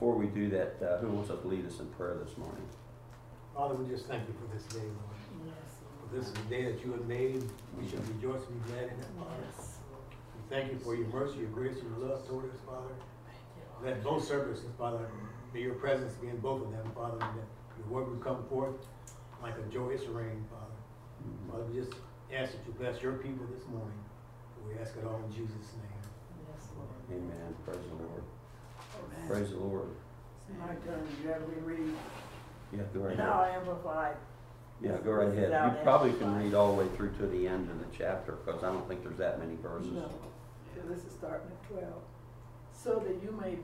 before we do that, who wants to lead us in prayer this morning? Father, we just thank you for this day, Lord. Yes, For this is the day that you have made. We shall rejoice and be glad in it, Father. yes. We thank you for your mercy, your grace, and your love toward us, Father. Let both services, Father, may your presence be in both of them, Father, and that your word will come forth like a joyous rain, Father. Father, we just ask that you bless your people this morning. We ask it all in Jesus' name. Yes, Lord. Amen. Praise the Lord. Amen. Praise the Lord. It's my turn. You have me read. Yeah, go right Now ahead. Amplified. Yeah, go right ahead. You probably can read all the way through to the end of the chapter because I don't think there's that many verses. No. So this is starting at 12. So that you may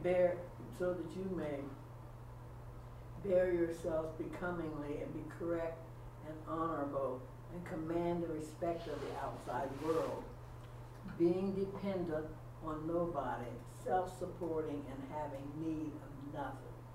bear yourselves becomingly and be correct and honorable and command the respect of the outside world, being dependent on nobody, self-supporting and having need of nothing.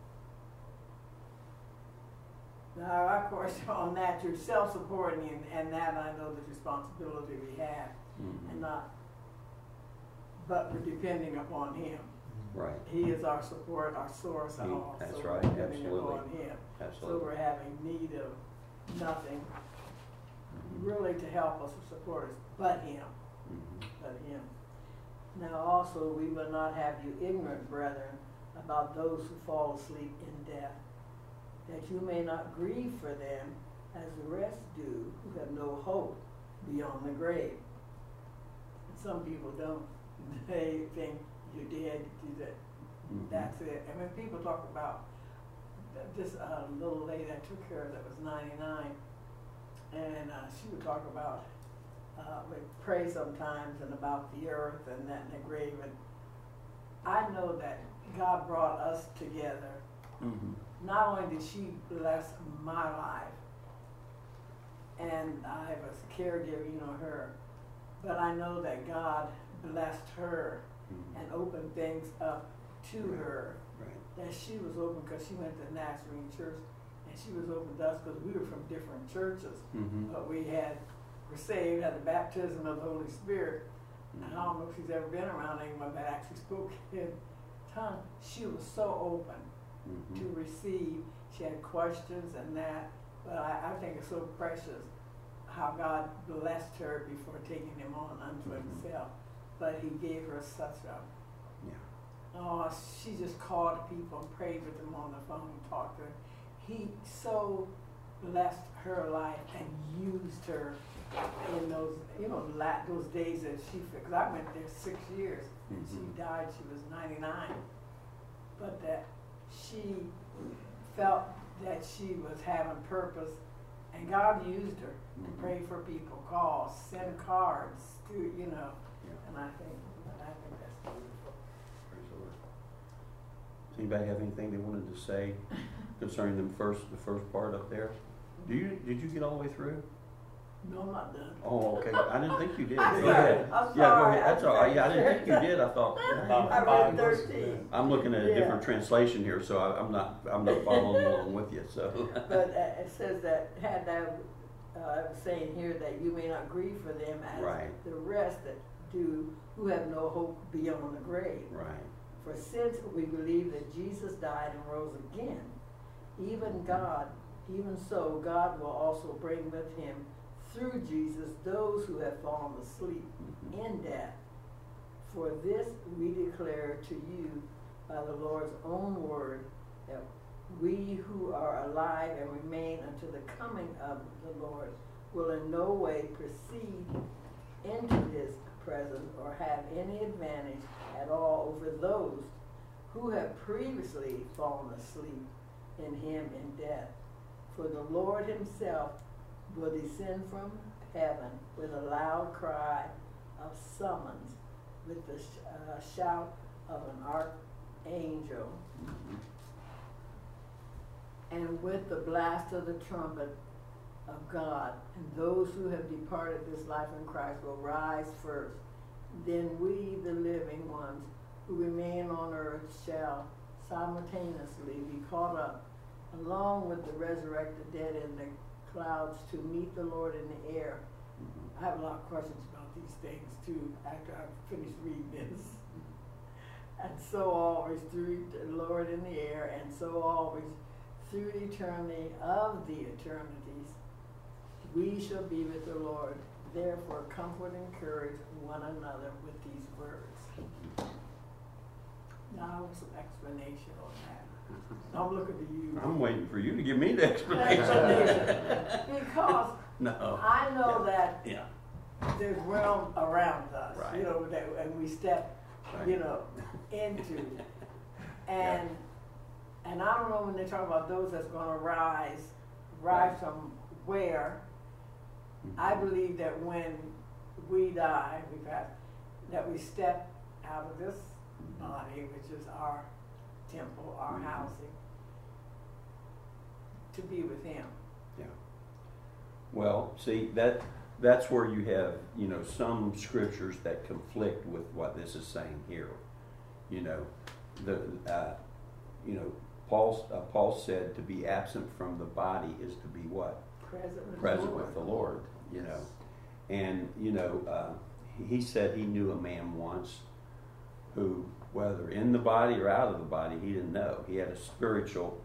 Now, our question on that, you're self-supporting, and that I know the responsibility we have, and not, but we're depending upon Him. Right. He is our support, our source, and all. That's so right, we're depending absolutely. upon Him. Absolutely. So we're having need of nothing, really, to help us or support us, but Him. But Him. Now also we will not have you ignorant, brethren, about those who fall asleep in death, that you may not grieve for them as the rest do, who have no hope beyond the grave. And some people don't. They think you're dead, that's it. And when people talk about this little lady I took care of that was 99, and she would talk about, we pray sometimes and about the earth and that and the grave. And I know that God brought us together. Not only did she bless my life, and I was a caregiver, you know, her, but I know that God blessed her and opened things up to her. That she was open because she went to Nazarene Church, and she was open to us because we were from different churches, but we were saved, had the baptism of the Holy Spirit. And I don't know if she's ever been around anyone that actually spoke in tongues. She was so open to receive. She had questions and that, but I think it's so precious how God blessed her before taking him on unto himself. But he gave her such a, she just called people and prayed with them on the phone and talked to her. He so blessed her life and used her in those, those days that she, because I went there 6 years and she died, she was 99. But that she felt that she was having purpose, and God used her to pray for people, call, send cards, and I think that's beautiful. Praise the Lord. Does anybody have anything they wanted to say concerning the first part up there? Did you get all the way through? No, I'm not done. Oh, okay. I didn't think you did. Go I'm ahead. sorry. Yeah, go ahead. That's all right. Yeah, I didn't think you did. I thought. I read 13. I'm looking at a different translation here, so I'm not following along with you. So. But it says that I was saying here that you may not grieve for them as the rest that do, who have no hope beyond the grave. Right. For since we believe that Jesus died and rose again, even so God will also bring with him through Jesus those who have fallen asleep in death. For this we declare to you by the Lord's own word, that we who are alive and remain unto the coming of the Lord will in no way proceed into his presence or have any advantage at all over those who have previously fallen asleep in him in death. For the Lord himself will descend from heaven with a loud cry of summons, with the shout of an archangel, and with the blast of the trumpet of God. And those who have departed this life in Christ will rise first. Then we, the living ones who remain on earth, shall simultaneously be caught up along with the resurrected dead in the clouds to meet the Lord in the air. I have a lot of questions about these things too after I finish reading this. and so always through the Lord in the air, and so always through the eternity of the eternities, we shall be with the Lord. Therefore, comfort and encourage one another with these words. Now, some explanation on that. I'm looking to you. I'm waiting for you to give me the explanation. Because No. I know that Yeah. there's realm around us, Right. you know, that, and we step, Right. you know, into. And and I don't know when they talk about those that's gonna rise Right. from where. I believe that when we die, we pass, that we step out of this body, which is our temple, our housing, to be with Him. Yeah. Well, see, that's where you have, you know, some scriptures that conflict with what this is saying here. You know, Paul said to be absent from the body is to be what? Present with the Lord. You know, and you know, he said he knew a man once who, whether in the body or out of the body, he didn't know. He had a spiritual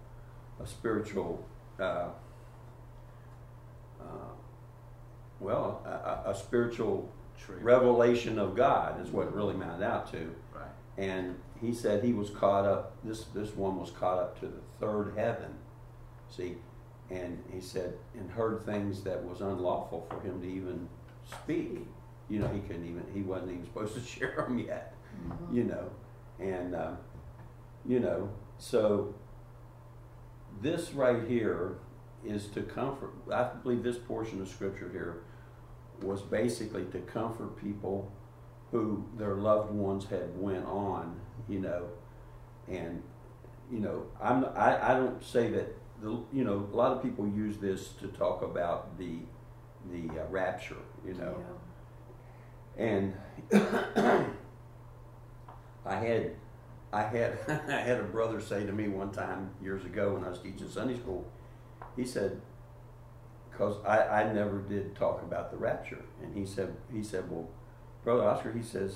revelation of God is what it really amounted out to. Right. And he said he was caught up, this one was caught up to the third heaven. See, and he said, and heard things that was unlawful for him to even speak. You know, he wasn't even supposed to share them yet. Mm-hmm. You know, and you know, so this right here is to comfort. I believe this portion of scripture here was basically to comfort people who their loved ones had went on. You know, and you know, I don't say that. You know, a lot of people use this to talk about the rapture. You know, Yeah. and I had I had a brother say to me one time years ago when I was teaching Sunday school. He said, because I never did talk about the rapture, and he said, well, Brother Oscar, he says,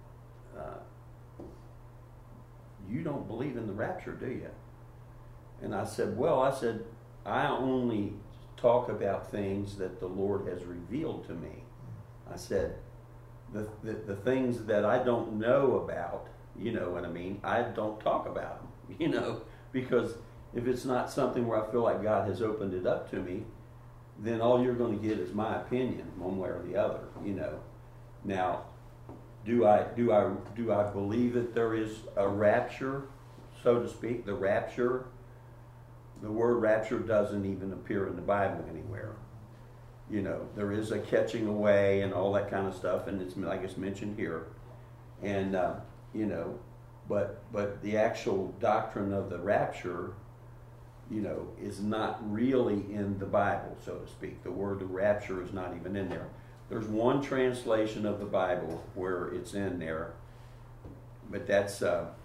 you don't believe in the rapture, do you? And I said, I only talk about things that the Lord has revealed to me. I said, the things that I don't know about, you know what I mean, I don't talk about them, you know, because if it's not something where I feel like God has opened it up to me, then all you're going to get is my opinion, one way or the other, you know. Now, do I believe that there is a rapture, so to speak? The rapture, the word rapture doesn't even appear in the Bible anywhere. You know, there is a catching away and all that kind of stuff, and it's like it's mentioned here, and you know, but the actual doctrine of the rapture, you know, is not really in the Bible, so to speak. The word rapture is not even in there. There's one translation of the Bible where it's in there, but that's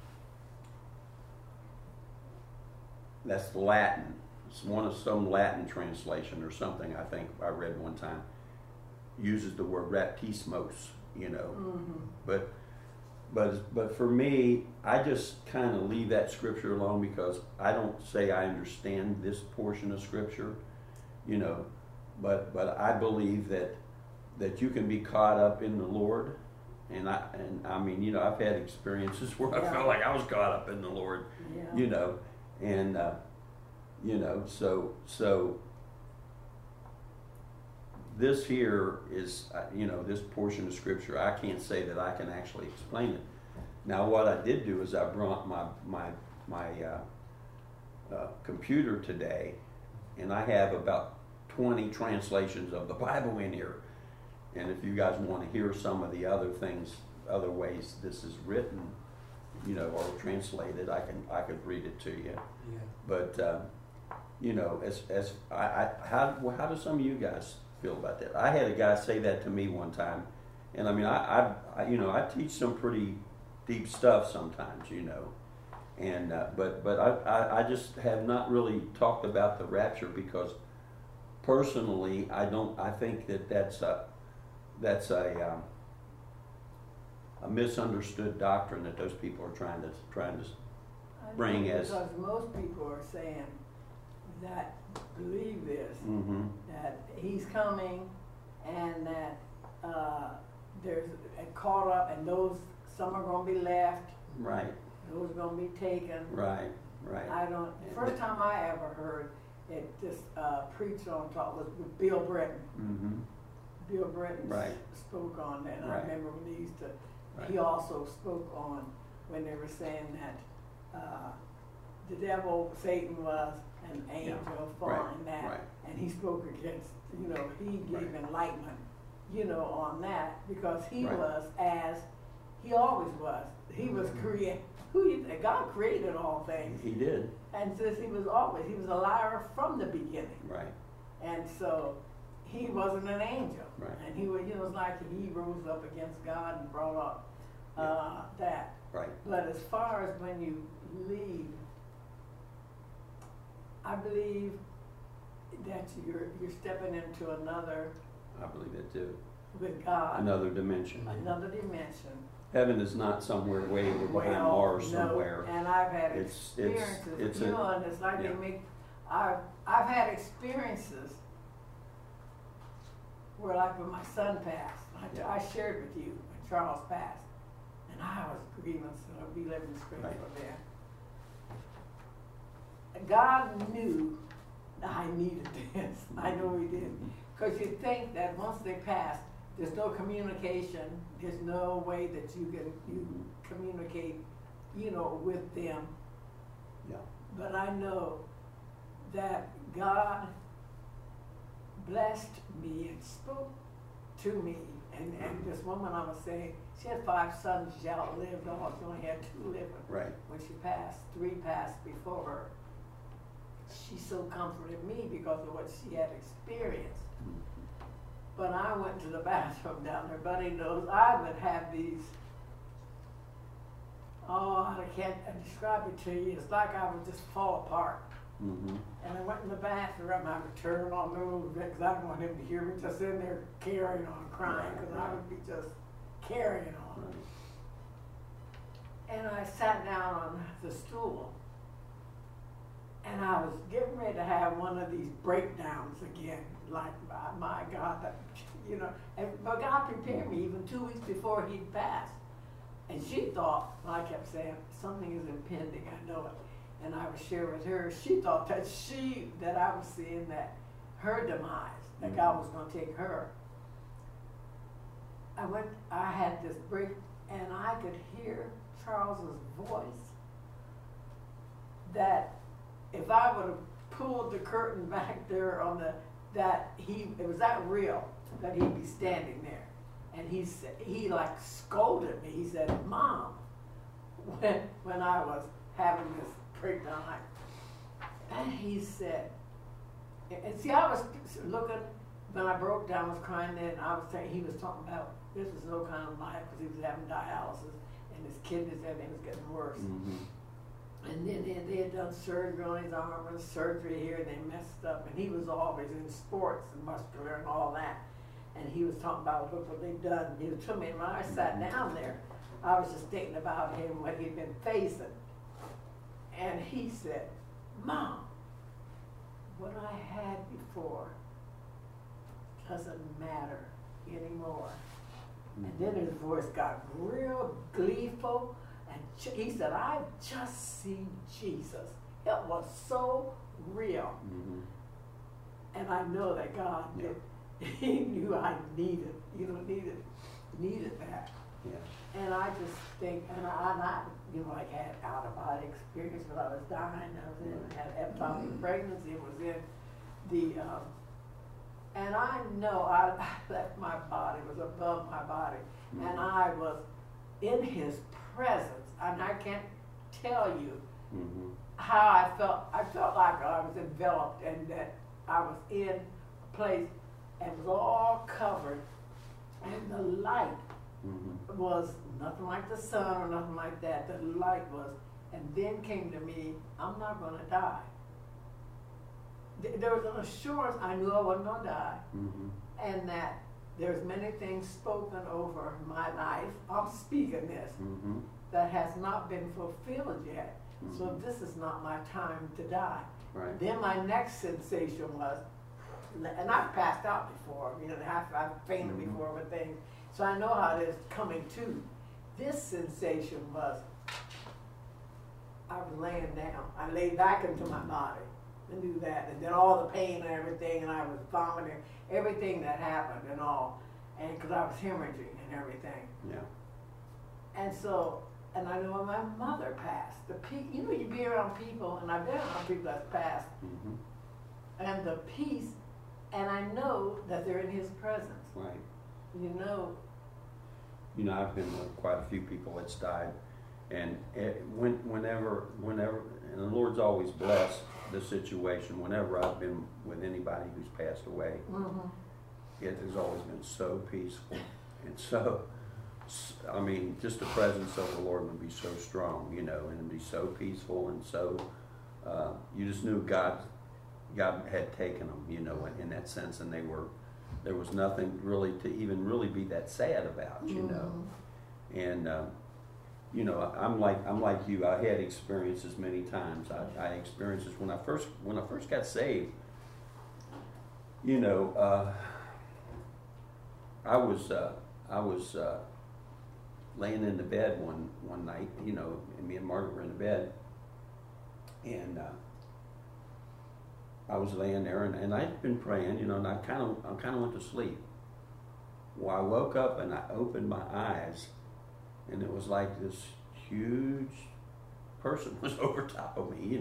Latin. It's some Latin translation or something, I think I read one time, uses the word raptismos, you know. Mm-hmm. But for me, I just kind of leave that scripture alone because I don't say I understand this portion of scripture, you know, but I believe that you can be caught up in the Lord, and I mean, you know, I've had experiences where I felt like I was caught up in the Lord, you know, and you know, so this here is, you know, this portion of scripture, I can't say that I can actually explain it. Now, what I did do is I brought my computer today, and I have about 20 translations of the Bible in here. And if you guys want to hear some of the other things, other ways this is written, you know, or translated, I could read it to you. Yeah. But you know, how do some of you guys feel about that? I had a guy say that to me one time, and I mean, I you know, I teach some pretty deep stuff sometimes, you know, and but I just have not really talked about the rapture because personally I think that's a a misunderstood doctrine that those people are trying to I bring think as. because most people are saying that believe this, Mm-hmm. that he's coming, and that there's caught up, and those some are going to be left, Right. those are going to be taken. Right. Right. I don't. The first time I ever heard it just preached on talk was with Bill Britton. Mm-hmm. Bill Britton Right. spoke on that, and Right. I remember when they used to. Right. He also spoke on when they were saying that the devil, Satan, was an angel following that, Right. and he spoke against. You know, he gave Right. enlightenment. You know, on that because he Right. was as he always was. He was created. God created all things. He did. And since he was a liar from the beginning. Right. And so he wasn't an angel. Right. And he was, you know, it's like he rose up against God and brought up that. Right. But as far as when you leave, I believe that you're stepping into another I believe it too. with God. Another dimension. Another dimension. Heaven is not somewhere way over behind Well, Mars no, somewhere. and I've had It's- experiences, it's you a- know, and it's like yeah. they make, I've had experiences where like when my son passed, Yeah. I shared with you when Charles passed, and I was grieving, so I'd be living straight Right. for there. God knew I needed this, I know he did, because you think that once they passed, there's no communication, there's no way that you communicate, you know, with them. Yeah. But I know that God blessed me and spoke to me. And this woman I was saying, she had 5 sons, she outlived all, she only had 2 living. Right. When she passed, 3 passed before her. She so comforted me because of what she had experienced. But I went to the bathroom down there. Buddy knows I would have these. Oh, I can't describe it to you. It's like I would just fall apart. Mm-hmm. And I went in the bathroom. I would turn on the little bit because I didn't want him to hear me just in there carrying on, crying, because I would be just carrying on. Right. And I sat down on the stool. And I was getting ready to have one of these breakdowns again, like, my God, that, you know. But God prepared me even 2 weeks before he'd passed. And she thought, well, I kept saying, something is impending, I know it. And I was sharing with her, she thought that I was seeing that her demise, that God was going to take her. I had this break, and I could hear Charles's voice, that if I would have pulled the curtain back there on it was that real, that he'd be standing there. And he like scolded me. He said, Mom, when I was having this breakdown, and he said, and see, I was looking, when I broke down, I was crying then, I was saying, he was talking about this was no kind of life because he was having dialysis and his kidneys, everything was getting worse. Mm-hmm. And then they had done surgery on his arm and surgery here, and they messed up. And he was always in sports and muscular and all that. And he was talking about, look what they've done. He was telling me, when I sat down there, I was just thinking about him, what he'd been facing. And he said, Mom, what I had before doesn't matter anymore. And then his voice got real gleeful. And he said, I've just seen Jesus. It was so real. Mm-hmm. And I know that God did. He knew I needed that. Yeah. And I just think, and I like had out of body experience when I was dying. I had ectopic pregnancy. It was in the, and I know I left my body, was above my body, and I was in his presence, and I can't tell you how I felt. I felt like I was enveloped, and that I was in a place and was all covered, and the light was nothing like the sun or nothing like that. The light was, and then came to me, I'm not going to die. There was an assurance I knew I wasn't going to die, and that there's many things spoken over my life. I'm speaking this Mm-hmm. that has not been fulfilled yet. So Mhm. this is not my time to die. Right. Then my next sensation was, and I've passed out before, I've fainted Mhm. before with things, so I know how it is coming to. This sensation was, I was laying down. I lay back into my body and do that, and then all the pain and everything, and I was vomiting, everything that happened and all, and because I was hemorrhaging and everything. Yeah. And so, and I know when my mother passed, you be around people, and I've been around people that's passed, Mm-hmm. and the peace, and I know that they're in His presence. Right. You know. I've been with quite a few people that's died, and whenever, and the Lord's always blessed the situation. Whenever I've been with anybody who's passed away, Mm-hmm. it has always been so peaceful, and so, I mean, just the presence of the Lord would be so strong, and it'd be so peaceful, and so you just knew God had taken them, in that sense, and there was nothing really to even really be that sad about, and I'm like you. I had experiences many times. I had experiences when I first got saved. I was laying in the bed one night, and me and Margaret were in the bed, and I was laying there, and I'd been praying, and I kind of went to sleep. Well, I woke up and I opened my eyes, and it was like this huge person was over top of me,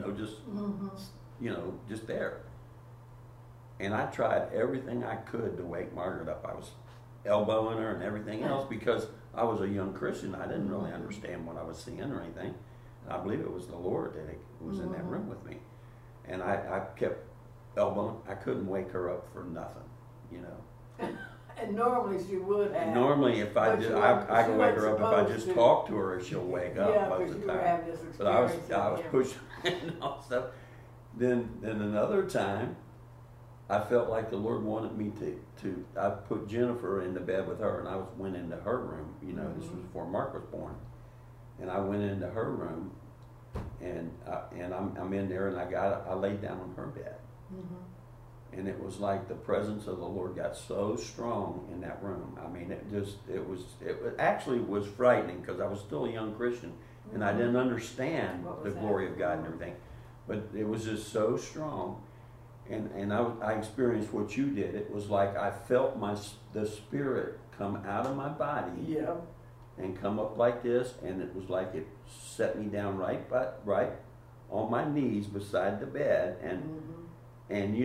just there. And I tried everything I could to wake Margaret up. I was elbowing her and everything else because I was a young Christian. I didn't really understand what I was seeing or anything. And I believe it was the Lord that was in that room with me. And I kept elbowing. I couldn't wake her up for nothing, And normally she would have. And normally, if I did, I can wake her up if I just talk to her, she'll wake up most of the time. But I was pushing and all stuff. Then another time, I felt like the Lord wanted me to. I put Jennifer in the bed with her, and I went into her room. This was before Mark was born, and I went into her room, and I'm in there, and I laid down on her bed. And it was like the presence of the Lord got so strong in that room. I mean, it actually was frightening because I was still a young Christian and I didn't understand the glory of God and everything. But it was just so strong. And I experienced what you did. It was like I felt the Spirit come out of my body and come up like this, and it was like it set me down right on my knees beside the bed, and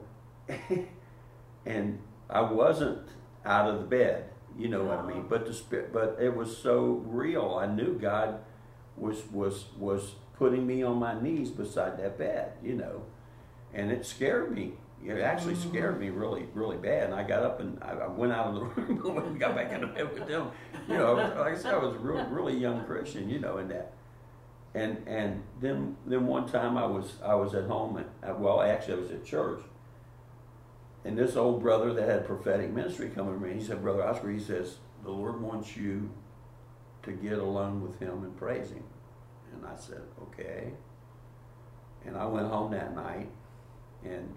and I wasn't out of the bed, what I mean. But but it was so real. I knew God was putting me on my knees beside that bed, and it scared me. It actually scared me really, really bad. And I got up and I went out of the room and got back in the bed with them. Like I said, I was a really young Christian, in that. And then one time I was at home. Actually I was at church. And this old brother that had prophetic ministry come to me, he said, Brother Oscar, he says, the Lord wants you to get alone with Him and praise Him. And I said, okay. And I went home that night, and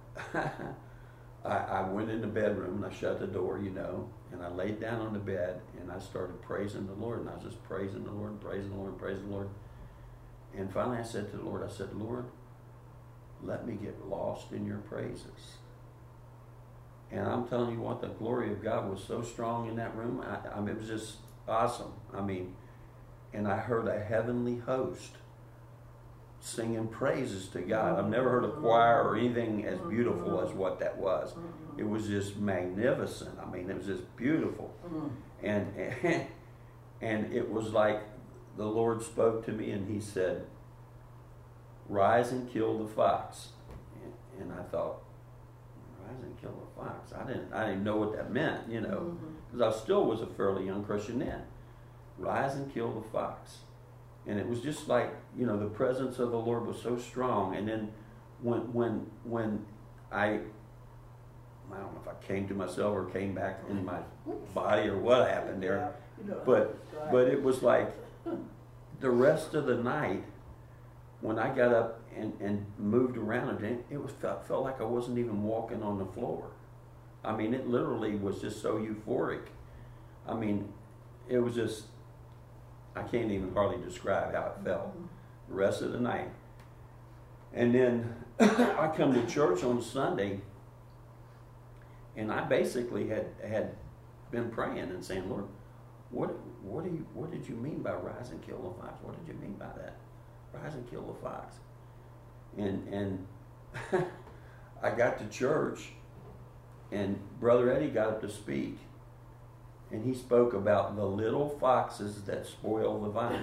I went in the bedroom, and I shut the door, and I laid down on the bed, and I started praising the Lord, and I was just praising the Lord, praising the Lord, praising the Lord. And finally I said to the Lord, Lord, let me get lost in your praises. And I'm telling you what, the glory of God was so strong in that room. I mean, it was just awesome. I mean, and I heard a heavenly host singing praises to God. I've never heard a choir or anything as beautiful as what that was. It was just magnificent. I mean, it was just beautiful. And it was like the Lord spoke to me and He said, rise and kill the fox. And I thought, rise and kill the fox. I didn't know what that meant, because I still was a fairly young Christian then. Rise and kill the fox. And it was just like, the presence of the Lord was so strong. And then when I don't know if I came to myself or came back in my body or what happened there. Yeah, you know, But right. but it was like the rest of the night when I got up and moved around again, it was felt like I wasn't even walking on the floor. I mean, it literally was just so euphoric. I mean, it was just, I can't even hardly describe how it felt the rest of the night. And then I come to church on Sunday, and I basically had been praying and saying, Lord, what did you mean by rise and kill the fox? What did you mean by that? Rise and kill the fox. And I got to church, and Brother Eddie got up to speak, and he spoke about the little foxes that spoil the vine.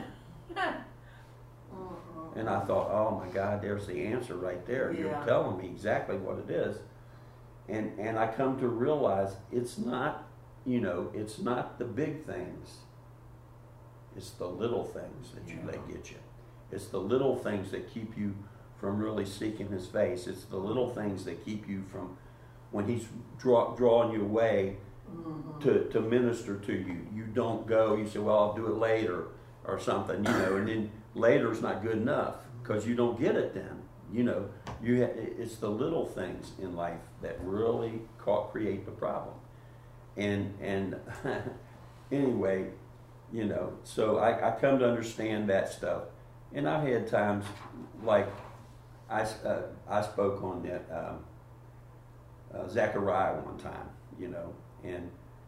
And I thought, oh my God, there's the answer right there. Yeah. You're telling me exactly what it is. And I come to realize it's not, it's not the big things. It's the little things that you let get you. It's the little things that keep you from really seeking His face. It's the little things that keep you from, when He's drawing you away to minister to you. You don't go, you say, well, I'll do it later or something, and then later's not good enough because you don't get it then. It's the little things in life that really create the problem. And anyway, so I come to understand that stuff. And I've had times like I spoke on that Zechariah one time, and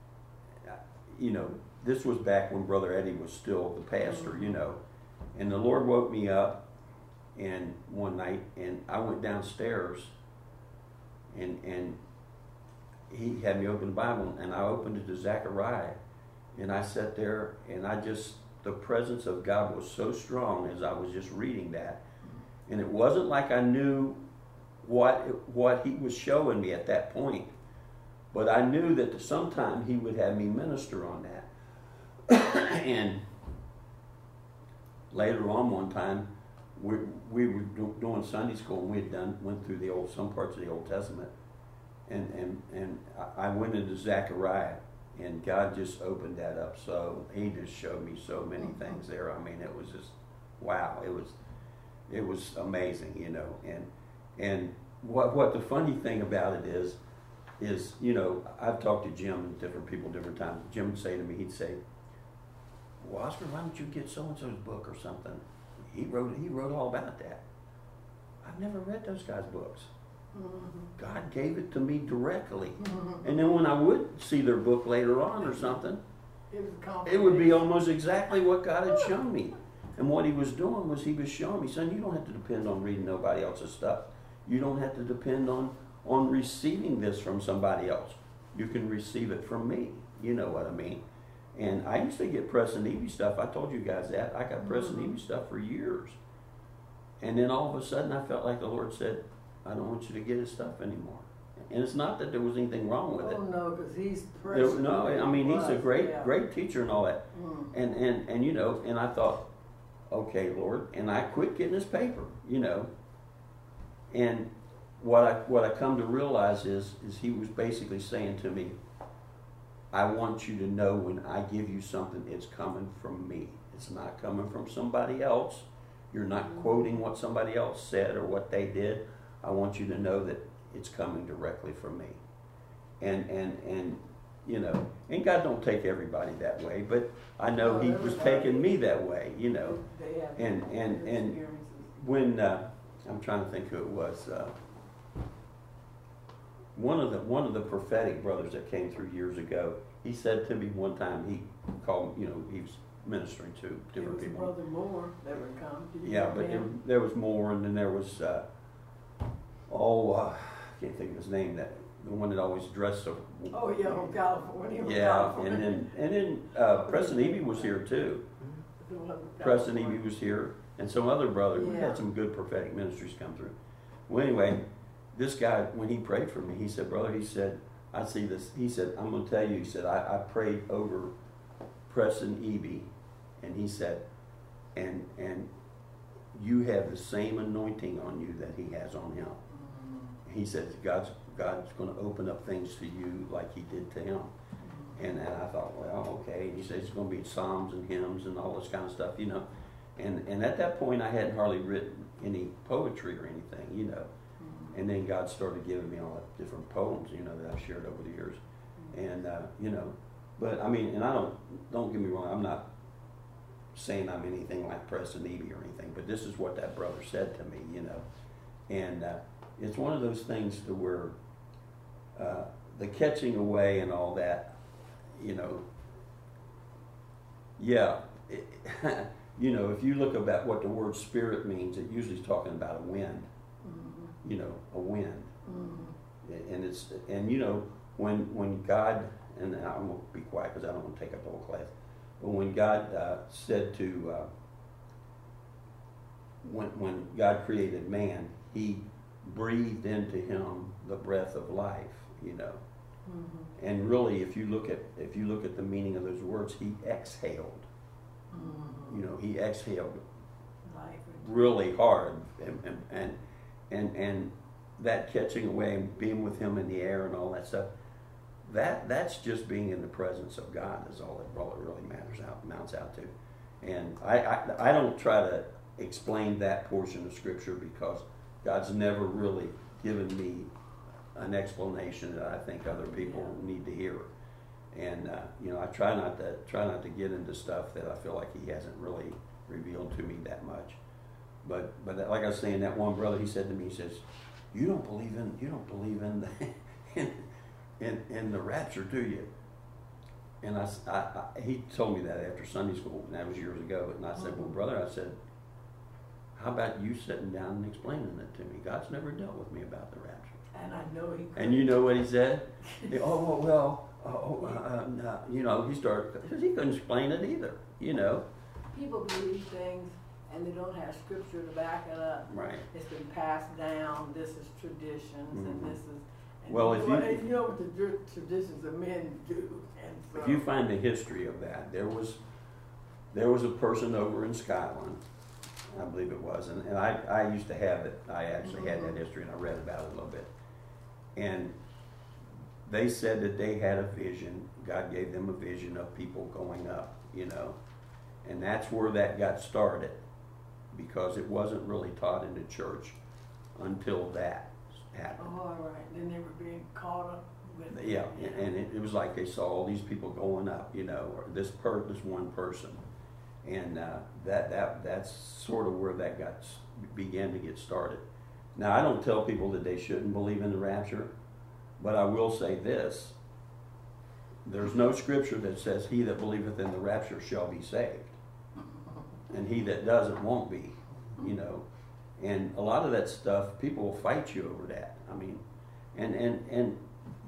this was back when Brother Eddie was still the pastor, and the Lord woke me up and one night, and I went downstairs, and He had me open the Bible, and I opened it to Zechariah, and I sat there, and the presence of God was so strong as I was just reading that. And it wasn't like I knew what He was showing me at that point, but I knew that sometime He would have me minister on that. And later on one time, we were doing Sunday school, and we had went through some parts of the Old Testament, and I went into Zechariah, and God just opened that up. So He just showed me so many things there. I mean, it was just wow. It was amazing, And what the funny thing about it is I've talked to Jim and different people different times. Jim would say to me, he'd say, well, Oscar, why don't you get so-and-so's book or something? He wrote all about that. I've never read those guys' books. God gave it to me directly. And then when I would see their book later on or something, it would be almost exactly what God had shown me. And what He was doing was He was showing me, son, you don't have to depend on reading nobody else's stuff. You don't have to depend on receiving this from somebody else. You can receive it from me. You know what I mean? And I used to get Preston Eby stuff. I told you guys that. I got Preston Eby stuff for years. And then all of a sudden I felt like the Lord said, I don't want you to get his stuff anymore. And it's not that there was anything wrong with it. Oh no, because he's Preston. No, I mean, he's a great teacher and all that. And and I thought, okay, Lord, and I quit getting his paper, And what I come to realize is He was basically saying to me, I want you to know when I give you something, it's coming from me. It's not coming from somebody else. You're not quoting what somebody else said or what they did. I want you to know that it's coming directly from me. And God don't take everybody that way, but I know He was taking me that way, And when I'm trying to think who it was, one of the prophetic brothers that came through years ago, he said to me one time, he called, he was ministering to different people. Brother Moore that would come. Yeah, but there was more, and then there was I can't think of his name, the one that always dressed so. Oh yeah, from California. Yeah, California. and then Preston Eby was here too. Preston Eby was here, and some other brother. We had some good prophetic ministries come through. Well, anyway, this guy, when he prayed for me, he said, brother, he said, I see this. He said, I'm going to tell you, he said, I prayed over Preston Eby, and he said, and you have the same anointing on you that he has on him. he says God's going to open up things to you like he did to him. And I thought, well, okay. And he says it's going to be psalms and hymns and all this kind of stuff, you know. And at that point, I hadn't hardly written any poetry or anything, you know. And then God started giving me all the different poems, you know, that I've shared over the years. And, you know, but I mean, and don't get me wrong, I'm not saying I'm anything like Preston Eby or anything, but this is what that brother said to me, you know. And it's one of those things to where the catching away and all that, you know, yeah, you know, if you look about what the word spirit means, it usually is talking about a wind, you know, a wind. And you know, when God, and I'm going to be quiet because I don't want to take up the whole class, but when God said to, when God created man, he breathed into him the breath of life, you know. And really, if you look at the meaning of those words, he exhaled. You know, he exhaled really hard, and that catching away and being with him in the air and all that stuff. That's just being in the presence of God is all it really amounts out to. And I don't try to explain that portion of Scripture because God's never really given me an explanation that I think other people need to hear. And you know, I try not to get into stuff that I feel like He hasn't really revealed to me that much. But like I was saying, that one brother, he said to me, he says, "You don't believe in in the rapture, do you?" And he told me that after Sunday school, and that was years ago. And I said, "Well, brother," I said, "how about you sitting down and explaining it to me? God's never dealt with me about the rapture." And I know he could. And you know what he said? You know, he started, because he couldn't explain it either, you know. People believe things and they don't have scripture to back it up. Right. It's been passed down. This is traditions, and this is. And Well, you know what the traditions of men do. And so, if you find the history of that, there was a person over in Scotland, I believe it was, and I used to have it. I actually had that history, and I read about it a little bit. And they said that they had a vision. God gave them a vision of people going up, you know. And that's where that got started, because it wasn't really taught in the church until that happened. Oh, all right. Then they were being caught up with Yeah, and it was like they saw all these people going up, you know, or this one person. And that's sort of where that began to get started. Now, I don't tell people that they shouldn't believe in the rapture, but I will say this. There's no scripture that says, "He that believeth in the rapture shall be saved." And he that doesn't won't be, you know. And a lot of that stuff, people will fight you over that. I mean, and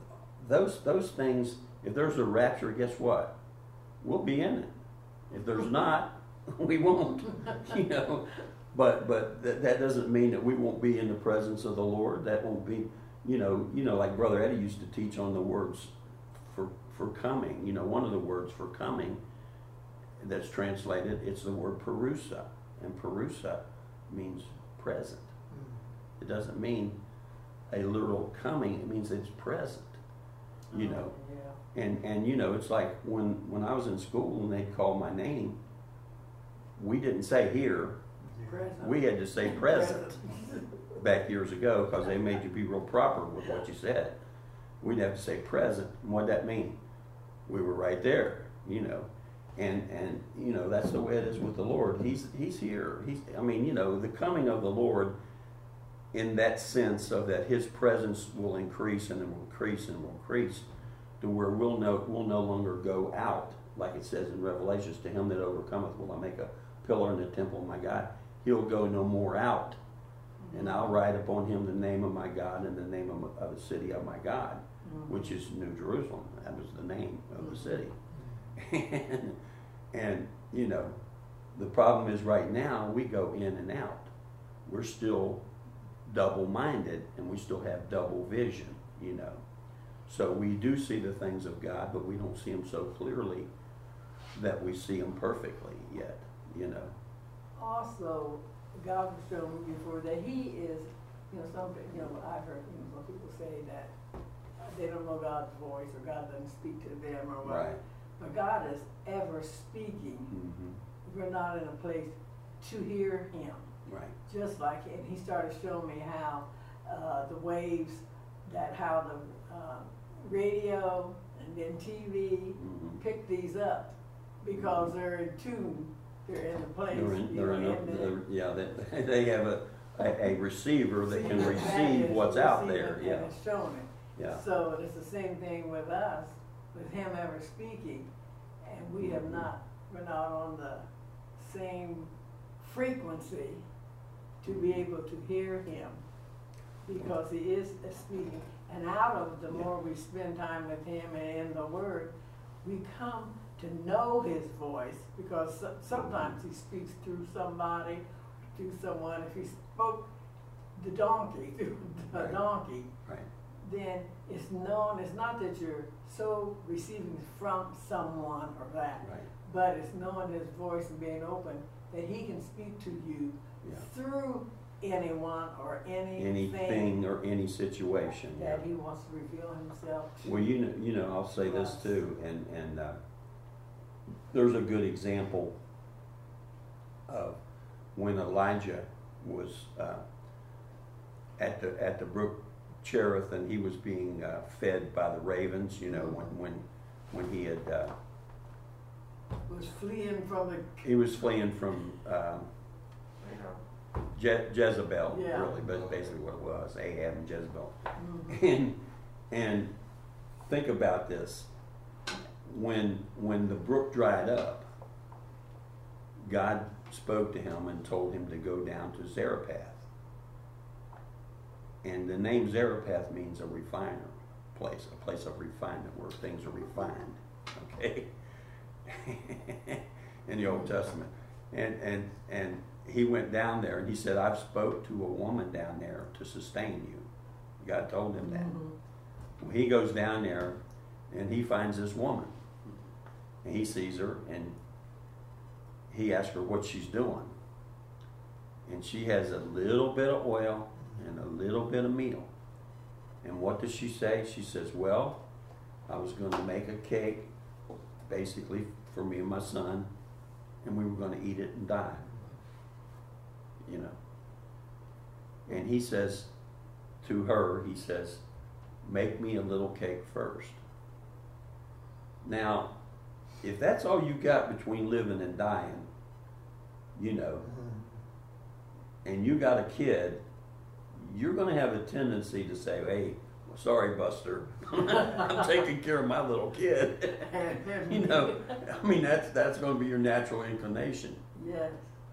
those things, if there's a rapture, guess what? We'll be in it. If there's not, we won't, you know. But that doesn't mean that we won't be in the presence of the Lord. That won't be, you know, like Brother Eddie used to teach on the words for coming. You know, one of the words for coming that's translated, it's the word parousa. And parousa means present. It doesn't mean a literal coming. It means it's present, you know. Yeah. And you know, it's like when I was in school and they'd call my name, we didn't say here. Present. We had to say present back years ago because they made you be real proper with what you said. We'd have to say present. And what'd that mean? We were right there, you know. And you know, that's the way it is with the Lord. He's here. I mean, you know, the coming of the Lord in that sense of that His presence will increase and it will increase and will increase to where we'll no longer go out, like it says in Revelations, "To him that overcometh will I make a pillar in the temple of my God. He'll go no more out. And I'll write upon him the name of my God and the name of the city of my God," which is New Jerusalem. That was the name of the city. And you know, the problem is right now we go in and out. We're still double-minded and we still have double vision, you know. So we do see the things of God, but we don't see them so clearly that we see them perfectly yet, you know. Also, God was showing me before that He is You know, I've heard, some people say that they don't know God's voice or God doesn't speak to them or whatever. Right. But God is ever speaking. Mm-hmm. We're not in a place to hear Him. Right. Just like, and He started showing me how the waves, how the radio and then TV pick these up because they're in tune. They're in the place. They have a receiver that can receive what's out there. Yeah. And it's showing it. Yeah. So it's the same thing with us, with Him ever speaking, and we're not on the same frequency to be able to hear Him, because He is speaking. And out of the more we spend time with Him and in the Word, we come to know His voice, because sometimes He speaks through somebody, through someone. If He spoke the donkey, through the donkey, right, then it's known. It's not that you're so receiving from someone or that, right, but it's knowing His voice and being open that He can speak to you through anyone or anything or any situation that He wants to reveal Himself to. Well, you know, I'll say this too, and there's a good example of when Elijah was at the brook Cherith, and he was being fed by the ravens. You know, when he had was fleeing from the. He was fleeing from Jezebel, really, but basically what it was, Ahab and Jezebel. Mm-hmm. And think about this: when the brook dried up, God spoke to him and told him to go down to Zarephath. And the name Zarephath means a refiner place, a place of refinement where things are refined. Okay, in the Old Testament, and he went down there and he said, "I've spoke to a woman down there to sustain you." God told him that. Well, he goes down there and he finds this woman, and he sees her and he asks her what she's doing, and she has a little bit of oil and a little bit of meal. And what does she say? She says, "Well, I was going to make a cake, basically for me and my son, and we were going to eat it and die." You know. And he says to her, he says, "Make me a little cake first." Now, if that's all you got between living and dying, you know, and you got a kid, you're going to have a tendency to say, "Hey, sorry, Buster, I'm taking care of my little kid." You know, I mean, that's going to be your natural inclination. Yes.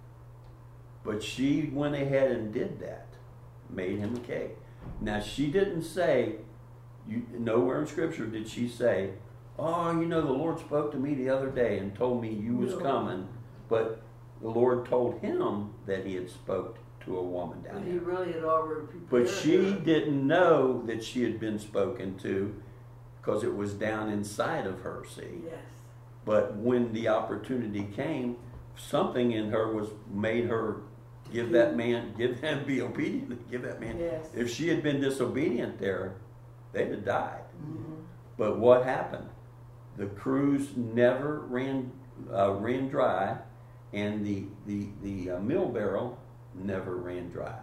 But she went ahead and did that, made him a cake. Now, she didn't say, nowhere in Scripture did she say, "Oh, you know, the Lord spoke to me the other day and told me you was coming." But the Lord told him that He had spoke to a woman down there. He really had already prepared But she her. didn't know that she had been spoken to, because it was down inside of her, see? Yes. But when the opportunity came, something in her made her be obedient, give that man. Yes. If she had been disobedient there, they'd have died. Mm-hmm. But what happened? The cruse never ran dry, and the mill barrel never ran dry.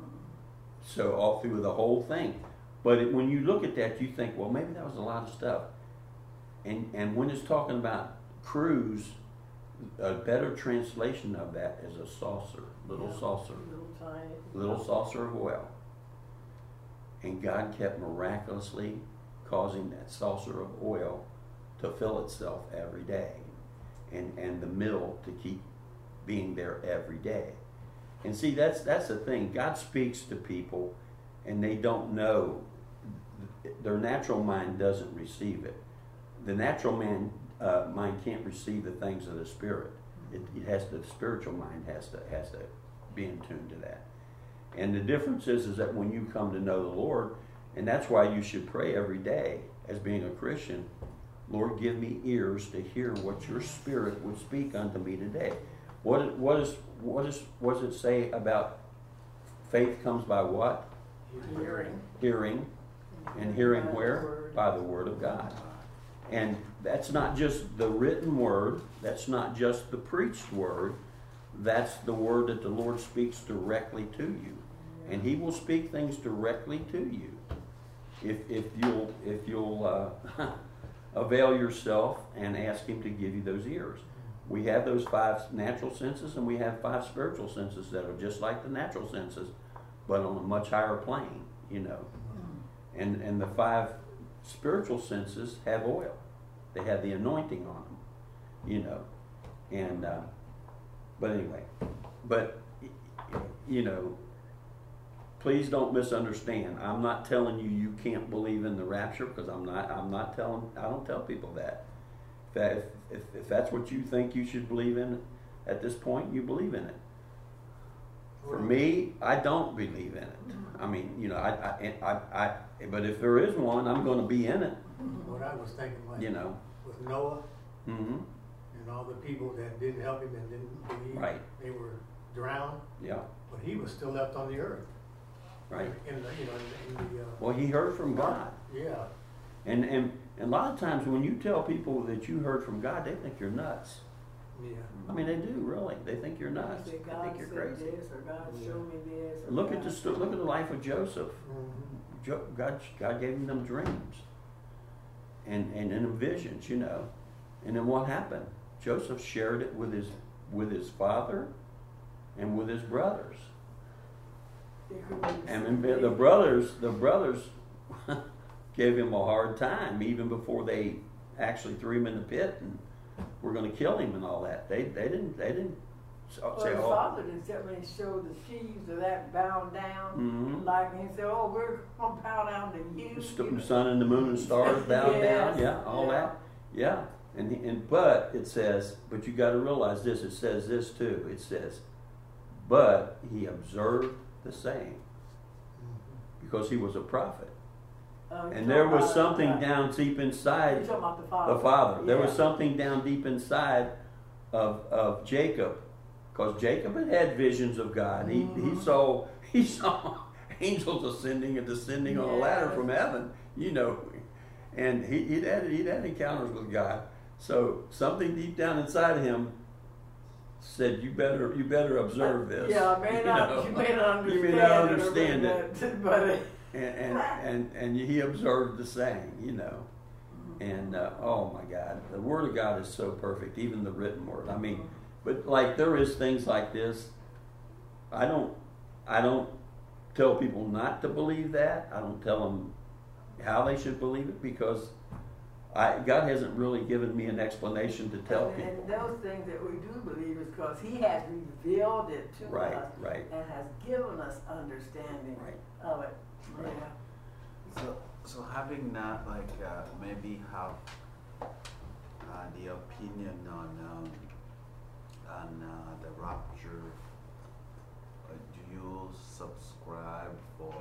So all through the whole thing. But when you look at that, you think, well, maybe that was a lot of stuff. And when it's talking about cruse, a better translation of that is a saucer, saucer, little saucer of oil. And God kept miraculously causing that saucer of oil to fill itself every day, and the mill to keep being there every day. And see, that's the thing. God speaks to people, and they don't know. Their natural mind doesn't receive it. The natural mind can't receive the things of the Spirit. It has to. The spiritual mind has to be in tune to that. And the difference is that when you come to know the Lord, and that's why you should pray every day as being a Christian, "Lord, give me ears to hear what your Spirit would speak unto me today." What does it say about faith comes by what? Hearing. and hearing where? By the word of God. And that's not just the written word, that's not just the preached word, that's the word that the Lord speaks directly to you. And He will speak things directly to you if you'll avail yourself and ask Him to give you those ears. We have those 5 natural senses and we have 5 spiritual senses that are just like the natural senses, but on a much higher plane, you know. And the 5 spiritual senses have oil. They have the anointing on them, you know. And but anyway, you know, please don't misunderstand. I'm not telling you you can't believe in the rapture, because I don't tell people that. If that's what you think you should believe in at this point, you believe in it. For me, I don't believe in it. I mean, you know, I but if there is one, I'm going to be in it. What I was thinking, like, you know, with Noah, mm-hmm. and all the people that didn't help him and didn't believe, Right. They were drowned. Yeah. But he was still left on the earth. Right. In the Well, he heard from God. Yeah. And a lot of times when you tell people that you heard from God, they think you're nuts. Yeah. I mean, they do, really. They think you're nuts. Say, They God think you're said crazy. this, or God showed me this. Or Look God at the life of Joseph. Mm-hmm. God gave him them dreams and them visions, you know. And then what happened? Joseph shared it with his father and with his brothers. And the brothers gave him a hard time even before they actually threw him in the pit and were going to kill him and all that. They didn't say, well, his father did something. He showed the sheaves of that bowed down, mm-hmm. like, and he said, "Oh, we're going to bow down to you." The sun and the moon and stars bowed Yes, down, yeah, all that, yeah. But it says, but you got to realize this. It says this too. It says, but he observed the same, because he was a prophet. And there was something down deep inside. You're talking about the father. The father. There was Yeah. something down deep inside of Jacob, because Jacob had visions of God. He saw angels ascending and descending on a ladder from heaven, you know, and he'd had encounters with God. So something deep down inside of him said, "You better observe this." Yeah, you may not understand it, but and he observed the same, you know. And oh my God, the Word of God is so perfect, even the written Word. I mean, but like there is things like this. I don't tell people not to believe that. I don't tell them how they should believe it, because God hasn't really given me an explanation to tell people. And those things that we do believe is because He has revealed it to us, right, and has given us understanding of it. Right. Yeah. So having that, like, maybe have the opinion on the rapture, do you subscribe for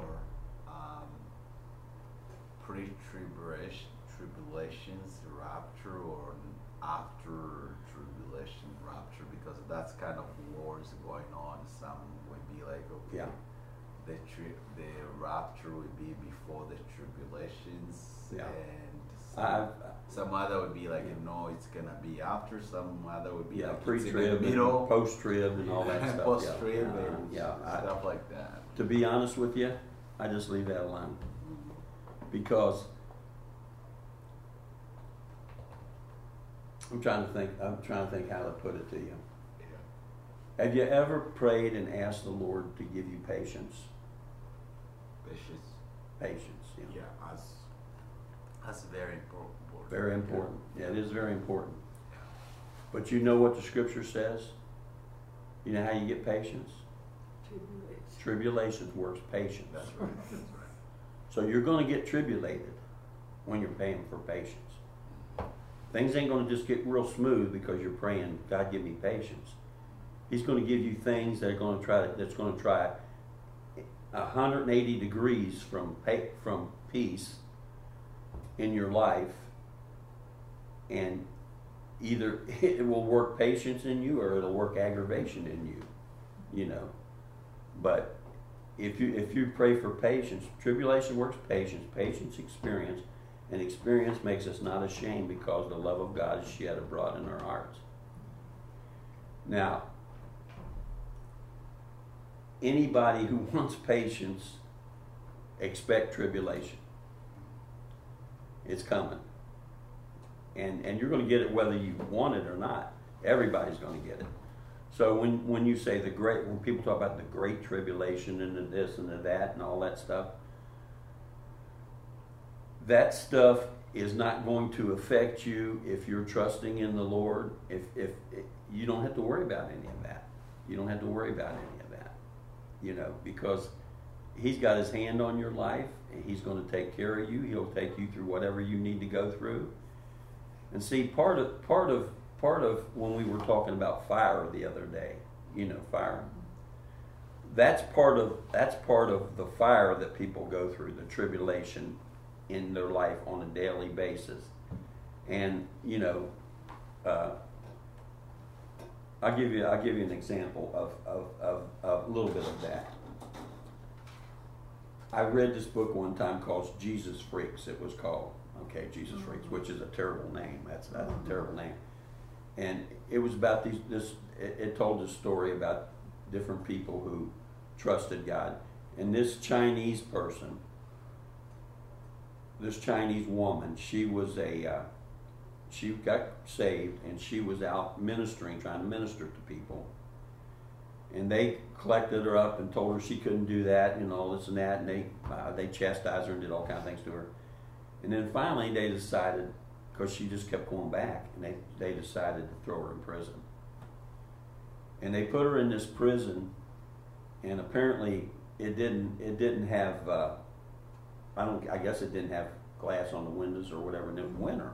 tribulations rapture, or after tribulation rapture? Because that's kind of wars going on. Some would be like, okay, Yeah. the rapture would be before the tribulations, Yeah. and some other would be like, no, it's gonna be after. Some other would be like, it's in the pre-trib, middle, post-trib, and all that stuff. post-trib, Yeah. and Yeah. stuff like that. To be honest with you, I just leave that alone, because I'm trying to think how to put it to you. Have you ever prayed and asked the Lord to give you patience? Patience, yeah. Yeah, that's very important. Very important. Yeah, it is very important. But you know what the Scripture says? You know how you get patience? Tribulation works patience. That's right. That's right. So you're going to get tribulated when you're praying for patience. Things ain't going to just get real smooth because you're praying, God, give me patience. He's going to give you things that's going to try 180 degrees from peace in your life, and either it will work patience in you or it'll work aggravation in you, you know. But if you pray for patience, tribulation works patience, patience experience, and experience makes us not ashamed because the love of God is shed abroad in our hearts. Now, anybody who wants patience, expect tribulation. It's coming. And you're going to get it whether you want it or not. Everybody's going to get it. So when you say when people talk about the great tribulation and the this and the that and all that stuff is not going to affect you if you're trusting in the Lord. If you don't have to worry about any of that. You don't have to worry about any of that. You know, because He's got His hand on your life, and He's going to take care of you. He'll take you through whatever you need to go through. And see, part of when we were talking about fire the other day, you know, fire. That's part of the fire that people go through, the tribulation in their life on a daily basis. And you know, I'll give you an example of a little bit of that. I read this book one time called Jesus Freaks. It was called, okay, Jesus Freaks, which is a terrible name. That's a terrible name. And it was about it told this story about different people who trusted God. And this Chinese person, this Chinese woman, she got saved, and she was out ministering, trying to minister to people. And they collected her up and told her she couldn't do that and all this and that, and they chastised her and did all kinds of things to her. And then finally they decided, because she just kept going back, and they decided to throw her in prison. And they put her in this prison, and apparently it didn't have I guess it didn't have glass on the windows or whatever, and it was winter.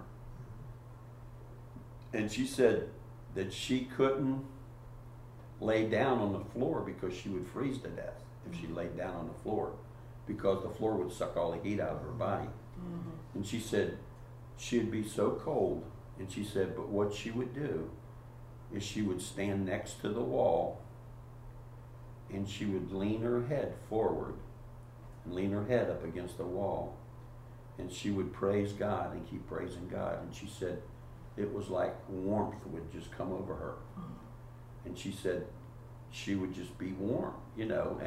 And she said that she couldn't lay down on the floor because she would freeze to death if she laid down on the floor, because the floor would suck all the heat out of her body. Mm-hmm. And she said she'd be so cold, and she said, but what she would do is she would stand next to the wall, and she would lean her head forward and lean her head up against the wall, and she would praise God and keep praising God. And she said it was like warmth would just come over her. And she said she would just be warm, you know,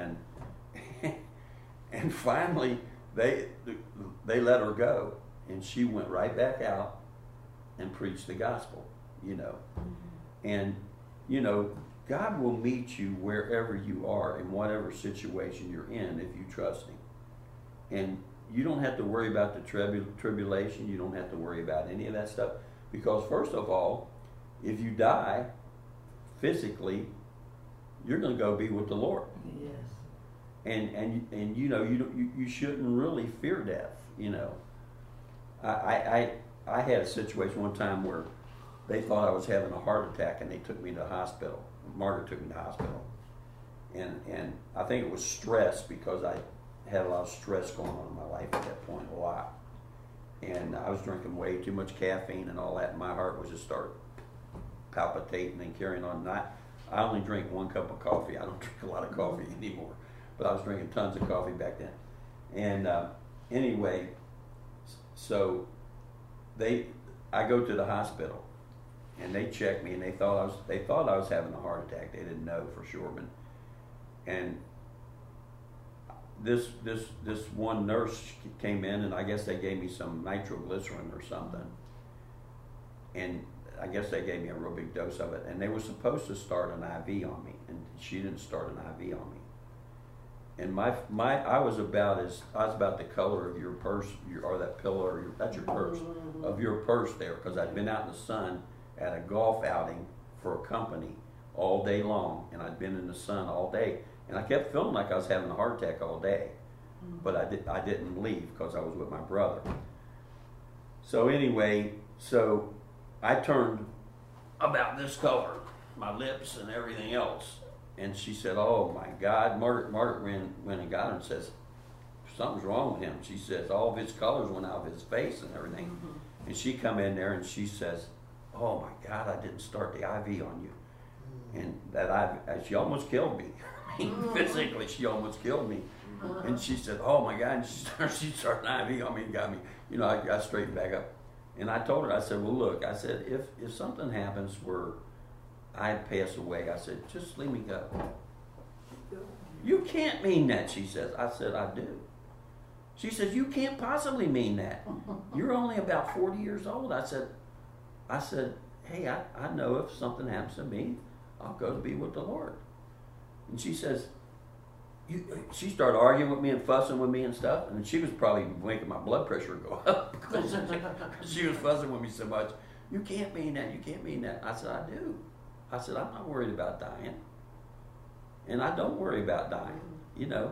and finally they let her go, and she went right back out and preached the gospel, you know. And, you know, God will meet you wherever you are, in whatever situation you're in, if you trust Him. And you don't have to worry about the tribulation. You don't have to worry about any of that stuff, because first of all, if you die physically, you're going to go be with the Lord. Yes. And you know, you shouldn't really fear death. You know, I had a situation one time where they thought I was having a heart attack, and they took me to the hospital. Margaret took me to the hospital, and I think it was stress, because I had a lot of stress going on in my life at that point, a lot. And I was drinking way too much caffeine and all that, and my heart was just start palpitating and carrying on. And I only drink 1 cup of coffee. I don't drink a lot of coffee anymore, but I was drinking tons of coffee back then. And anyway, so I go to the hospital, and they checked me, and they thought I was having a heart attack. They didn't know for sure, but and this one nurse came in, and I guess they gave me some nitroglycerin or something, and I guess they gave me a real big dose of it, and they were supposed to start an IV on me, and she didn't start an IV on me. And I was about the color of your purse, or that pillow, that's your purse, of your purse there, because I'd been out in the sun at a golf outing for a company all day long, and I'd been in the sun all day, and I kept feeling like I was having a heart attack all day, but I didn't leave because I was with my brother. So anyway, so I turned about this color, my lips and everything else, and she said, "Oh my God!" Margaret went and got him and says, "Something's wrong with him." She says all of his colors went out of his face and everything, and she come in there and she says, "Oh my God, I didn't start the IV on you," and that she almost killed me. mean, physically, she almost killed me. And she said, "Oh my God!" And she started IV on me and got me. You know, I got straightened back up. And I told her, I said, "Well, look," I said, if something happens where I pass away," I said, "just let me go." "You can't mean that," she says. I said, "I do." She says, "You can't possibly mean that. You're only about 40 years old." I said, "Hey, I know if something happens to me, I'll go to be with the Lord." And she says, she started arguing with me and fussing with me and stuff, and she was probably making my blood pressure go up because she was fussing with me so much. "You can't mean that. You can't mean that." I said, "I do." I said, "I'm not worried about dying, and I don't worry about dying, you know."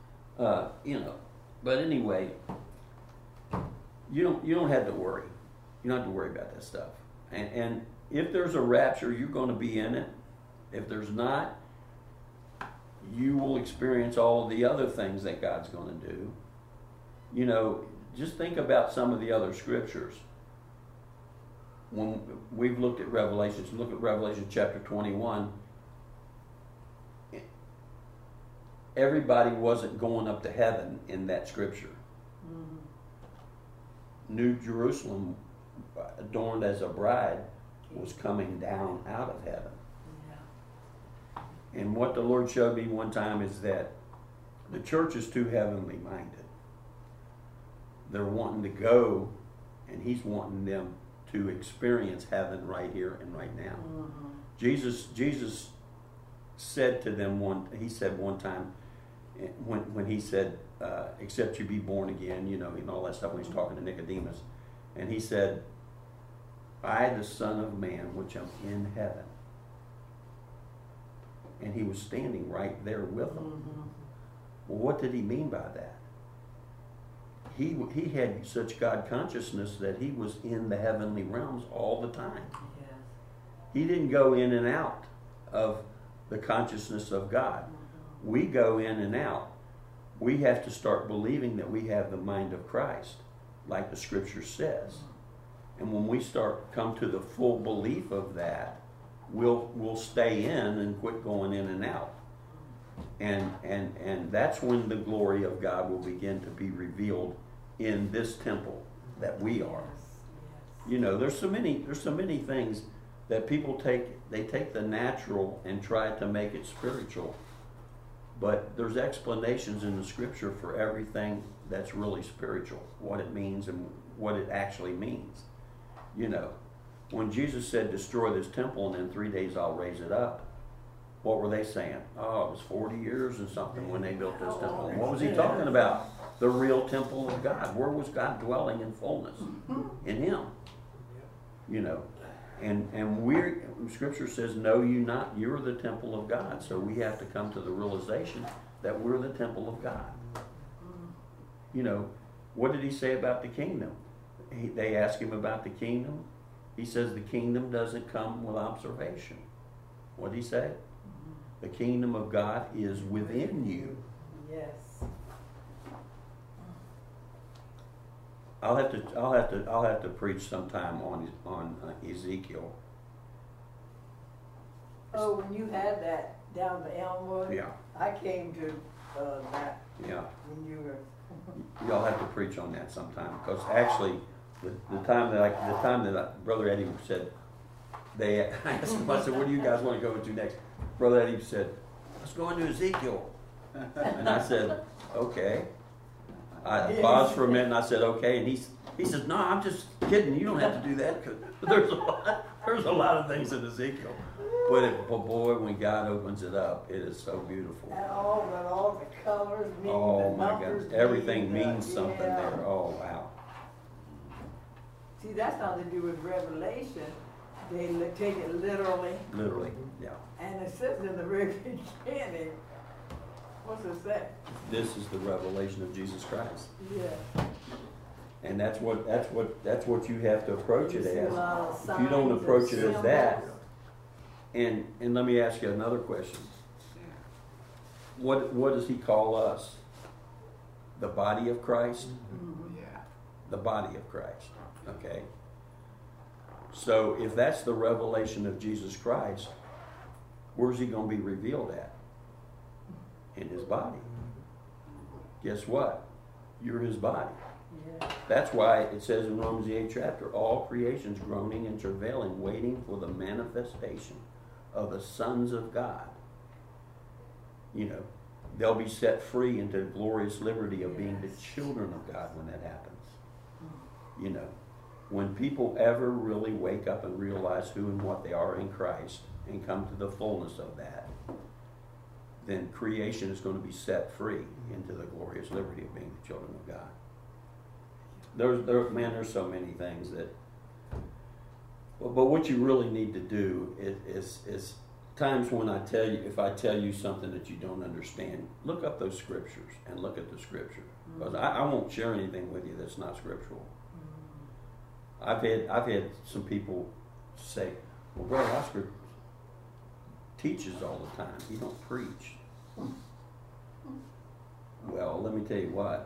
But anyway, you don't have to worry. You don't have to worry about that stuff. And if there's a rapture, you're going to be in it. If there's not, you will experience all of the other things that God's going to do. You know, just think about some of the other scriptures. When we've looked at Revelation, look at Revelation chapter 21. Everybody wasn't going up to heaven in that scripture. New Jerusalem, adorned as a bride, was coming down out of heaven. And what the Lord showed me one time is that the church is too heavenly minded. They're wanting to go, and He's wanting them to experience heaven right here and right now. Jesus said to them He said one time, when He said, "Except you be born again," you know, and all that stuff, when He's talking to Nicodemus. And He said, "I, the Son of Man, which am in heaven." And He was standing right there with them. Well, what did He mean by that? He had such God consciousness that He was in the heavenly realms all the time. Yes. He didn't go in and out of the consciousness of God. We go in and out. We have to start believing that we have the mind of Christ, like the scripture says. And when we come to the full belief of that, we'll stay in and quit going in and out. And that's when the glory of God will begin to be revealed in this temple that we are. You know, there's so many things that people take the natural and try to make it spiritual. But there's explanations in the scripture for everything that's really spiritual, what it means and what it actually means. You know, when Jesus said, "Destroy this temple and in 3 days I'll raise it up," what were they saying? Oh, it was 40 years and something when they built this temple. And what was He talking about? The real temple of God. Where was God dwelling in fullness? In Him. You know, and Scripture says, "Know you not, you're the temple of God." So we have to come to the realization that we're the temple of God. You know, what did He say about the kingdom? They asked Him about the kingdom. He says the kingdom doesn't come with observation. What did He say? The kingdom of God is within you. Yes. I'll have to preach sometime on Ezekiel. Oh, when you had that down the Elmwood, Yeah. I came to that Yeah. when you were. Y'all have to preach on that sometime, because actually, the time that Brother Eddie said, I asked him, I said, "What do you guys want to go into next?" Brother Eddie said, "Let's go into Ezekiel." And I said, "Okay." I paused for a minute and I said, "Okay." And he says, "No, I'm just kidding. You don't have to do that, because there's a lot of things in Ezekiel." But boy, when God opens it up, it is so beautiful. And all the colors mean Oh the my numbers goodness, everything mean means something yeah. there. Oh wow. See, that's nothing to do with Revelation. They take it literally. Literally, yeah. And it says in the very beginning, what's it say? This is the revelation of Jesus Christ. Yeah. And that's what you have to approach it You see a as. lot of If you don't signs approach and it as that, symbols. and let me ask you another question. What does He call us? The body of Christ? Yeah. The body of Christ. Okay? So if that's the revelation of Jesus Christ, where's He going to be revealed at? in his body. Guess what? You're his body. Yeah. That's why it says in Romans the 8th chapter, all creation's groaning and travailing, waiting for the manifestation of the sons of God. You know, they'll be set free into the glorious liberty of being the children of God when that happens. You know, when people ever really wake up and realize who and what they are in Christ and come to the fullness of that, then creation is going to be set free into the glorious liberty of being the children of God. There's so many things that, but what you really need to do is times when if I tell you something that you don't understand, look up those scriptures and look at the scripture. Because I won't share anything with you that's not scriptural. I've had some people say, well, Brother Oscar teaches all the time. He don't preach. Well, let me tell you what.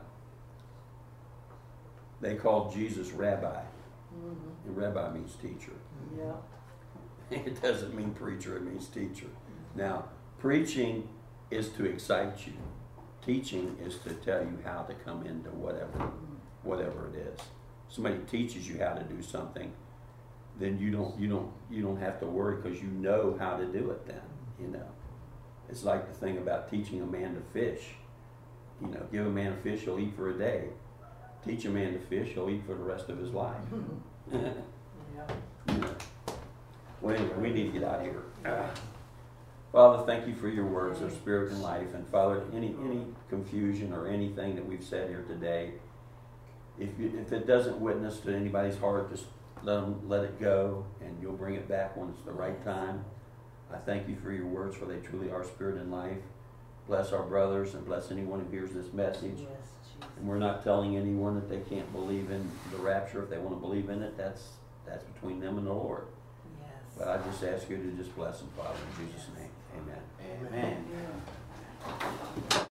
They called Jesus rabbi. And rabbi means teacher. Yeah. It doesn't mean preacher, it means teacher. Now, preaching is to excite you. Teaching is to tell you how to come into whatever it is. Somebody teaches you how to do something, then you don't have to worry because you know how to do it then, you know. It's like the thing about teaching a man to fish. You know, give a man a fish, he'll eat for a day. Teach a man to fish, he'll eat for the rest of his life. Yeah. You know. Well, anyway, we need to get out of here. Father, thank you for your words of spirit and life. And Father, any confusion or anything that we've said here today, if it doesn't witness to anybody's heart, just let it go, and you'll bring it back when it's the right time. I thank you for your words, for they truly are spirit and life. Bless our brothers and bless anyone who hears this message. Yes, Jesus. And we're not telling anyone that they can't believe in the rapture. If they want to believe in it, that's between them and the Lord. Yes. But I just ask you to just bless them, Father, in Jesus' name. Amen. Amen. Yeah.